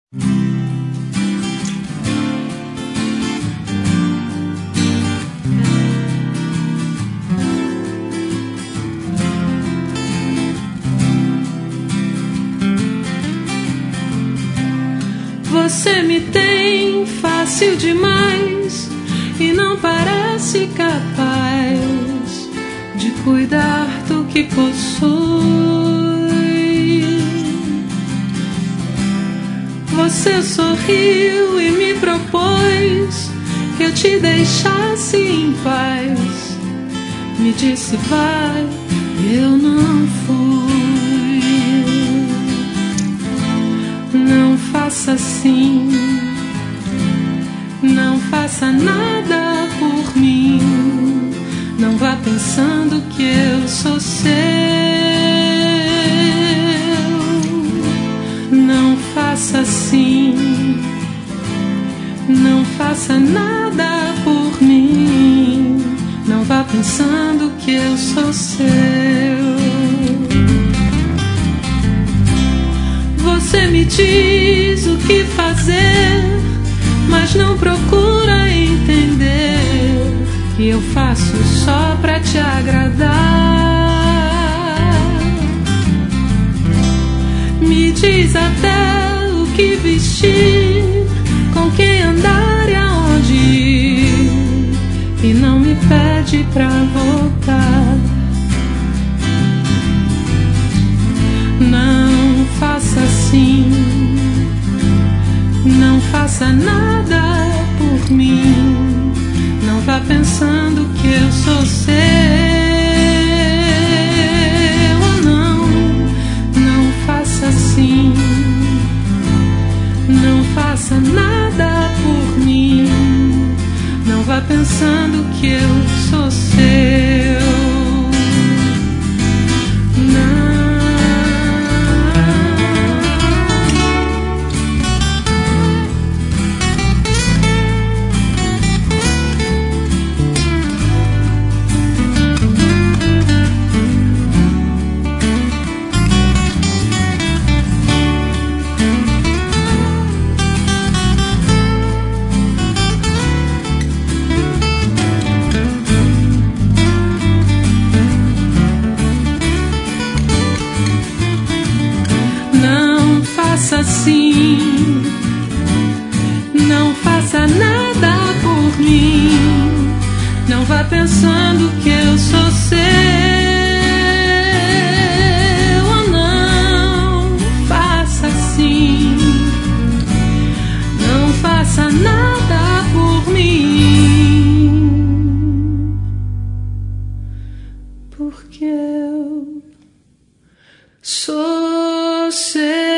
Você me tem fácil demais e não parece capaz de cuidar do que possui. Você sorriu e me propôs que eu te deixasse em paz. Me disse vai, eu não fui. Não faça assim, não faça nada por mim. Não vá pensando que eu sou seu. Não faça assim, não faça nada por mim. Não vá pensando que eu sou seu. Você me diz o que fazer, mas não procura entender que eu faço só pra te agradar. Me diz até o que vestir, com quem andar e aonde ir, e não me pede pra voltar. Não faça assim, não faça nada por mim. Não vá pensando que eu sou seu. Não, não faça assim, não faça nada por mim. Não vá pensando que eu sou seu. Assim, não faça nada por mim. Não vá pensando que eu sou seu. Não faça assim, não faça nada por mim, porque eu sou seu.